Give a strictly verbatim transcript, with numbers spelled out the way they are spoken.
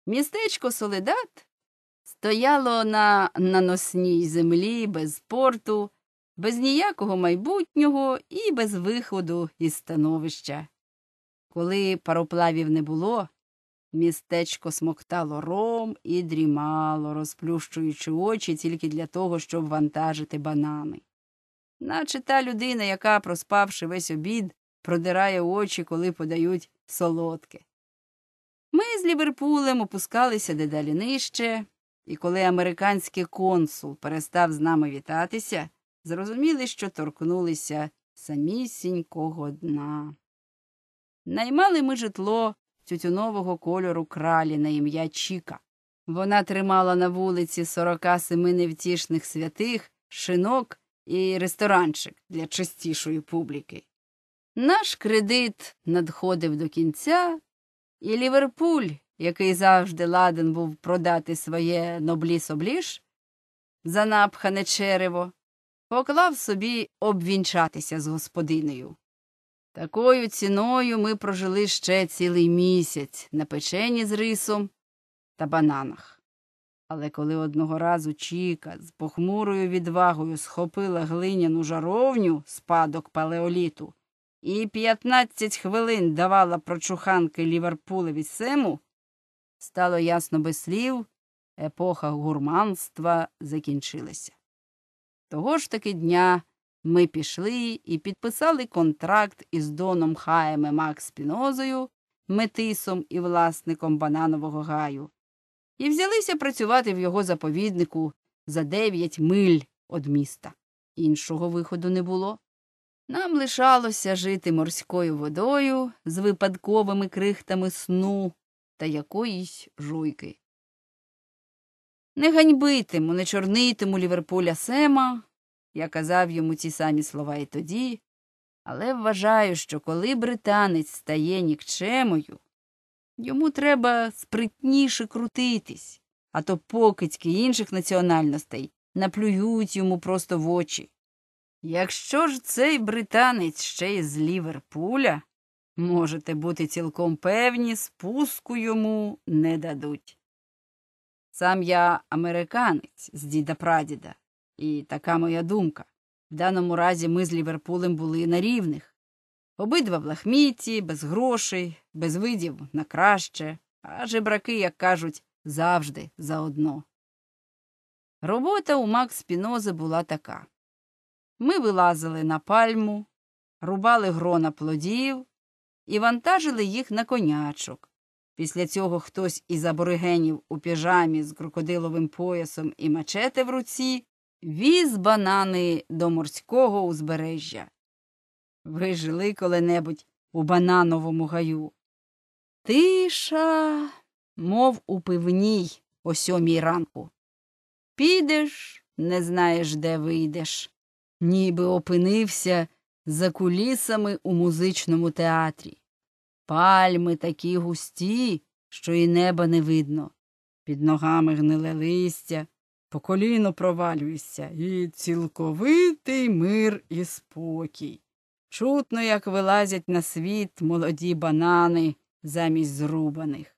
Містечко Соледад стояло на наносній землі, без порту, без ніякого майбутнього і без виходу із становища. Коли пароплавів не було, містечко смоктало ром і дрімало, розплющуючи очі тільки для того, щоб вантажити банани. Наче та людина, яка, проспавши весь обід, продирає очі, коли подають солодке. Ми з Ліверпулем опускалися дедалі нижче, і коли американський консул перестав з нами вітатися, зрозуміли, що торкнулися самісінького дна. Наймали ми житло тютюнового кольору кралі на ім'я Чіка. Вона тримала на вулиці сорока семи невтішних святих, шинок і ресторанчик для чистішої публіки. Наш кредит надходив до кінця, і Ліверпуль, який завжди ладен був продати своє нобліс-обліж за напхане черево, поклав собі обвінчатися з господинею. Такою ціною ми прожили ще цілий місяць на печені з рисом та бананах. Але коли одного разу Чіка з похмурою відвагою схопила глиняну жаровню, спадок палеоліту, і п'ятнадцять хвилин давала прочуханки Ліверпулеві Сему, стало ясно без слів, епоха гурманства закінчилася. Того ж таки дня ми пішли і підписали контракт із Доном Хаєм Мак Спінозою, метисом і власником бананового гаю, і взялися працювати в його заповіднику за дев'ять миль од міста. Іншого виходу не було. Нам лишалося жити морською водою з випадковими крихтами сну та якоїсь жуйки. Не ганьбитиму, не чорнитиму Ліверпуля Сема, я казав йому ті самі слова і тоді, але вважаю, що коли британець стає нікчемою, йому треба спритніше крутитись, а то покидьки інших національностей наплюють йому просто в очі. Якщо ж цей британець ще й з Ліверпуля, можете бути цілком певні, спуску йому не дадуть. Сам я американець з діда-прадіда, і така моя думка. В даному разі ми з Ліверпулем були на рівних. Обидва в лахміті, без грошей, без видів на краще, а жебраки, як кажуть, завжди заодно. Робота у Мак Спінози була така. Ми вилазили на пальму, рубали грона плодів і вантажили їх на конячок. Після цього хтось із аборигенів у піжамі з крокодиловим поясом і мачете в руці віз банани до морського узбережжя. Ви жили коли-небудь у банановому гаю? Тиша, мов у пивній о сьомій ранку. Підеш, не знаєш, де вийдеш. Ніби опинився за кулісами у музичному театрі. Пальми такі густі, що і неба не видно. Під ногами гниле листя, по коліно провалюєшся, і цілковитий мир і спокій. Чутно, як вилазять на світ молоді банани замість зрубаних.